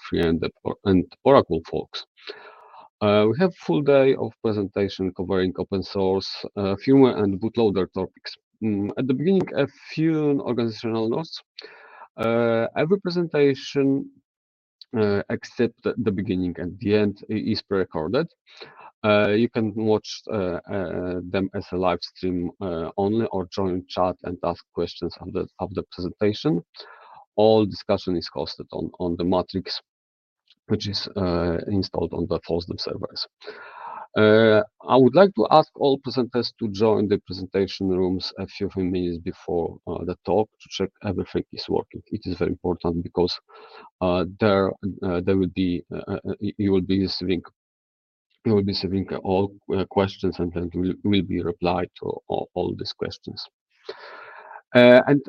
Free and Oracle folks. We have full day of presentation covering open source, firmware, and bootloader topics. At the beginning, a few organizational notes. Every presentation, except the beginning and the end, is pre-recorded. You can watch them as a live stream only, or join chat and ask questions of the presentation. All discussion is hosted on the Matrix, which is installed on the FOSDEM servers. I would like to ask all presenters to join the presentation rooms a few minutes before the talk to check everything is working. It is very important because there will be you will be receiving all questions, and then will be replied to all these questions. And